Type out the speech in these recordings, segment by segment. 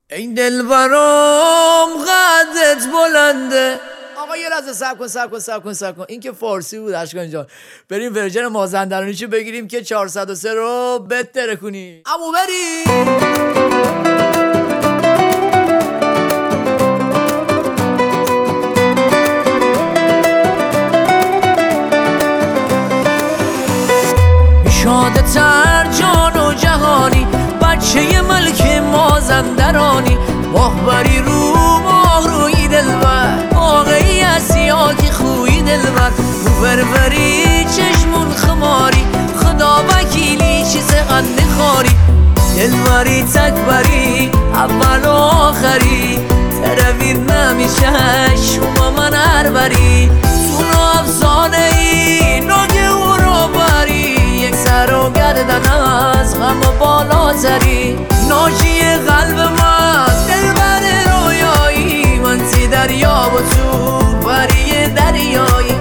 این دل برام قدت بلنده. آقا یه لحظه صبر کن این که فارسی بود اشکان جان. بریم ورژن مازندرانیشو بگیریم که 403 رو بهتره کنی. امو بریم. شاده تر جان و جهانی، بچه ملک مازندرانی، ماهبری رو ماه روی دلبر، واقعی اسیا که خوی دلبر، بربری چشمون خماری، خدا وکیلی چیز قند خاری، دلبری تکبری اول و آخری، تروید نمیشه شما من هر بری، تو افسانه ای ناگه و رو بری، یک سر و گردن از غم و بالاتری، ناجی قلب من دلبر رویایی، من تی دریا و تو بری دریایی.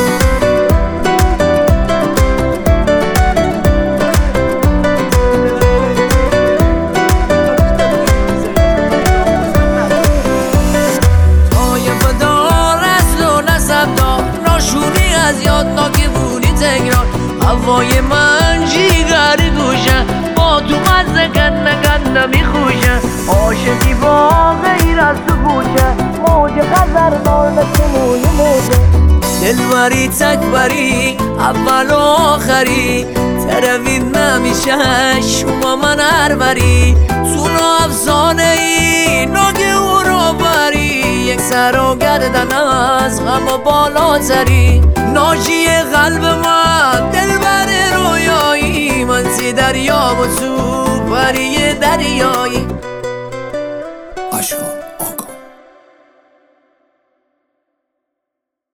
طایفه دار اصل و نسب دار، ناشونی از یاد ناکبونی تکرار، هوای من جیگری گوشه، با تو مزه گنده میخوشه، عاشقی با غیر از تو گوشه، موج خزر نال تو موی موجه، دلبری تکبری اول و آخری، تروید نمیشه شما من هر بری، تو افسانه ای ناگه و رو بری، یک سر و گردن از غم و بالاتری، ناجی قلب من دلبر رویایی، من تی دریا و تو بری دریایی. اشکان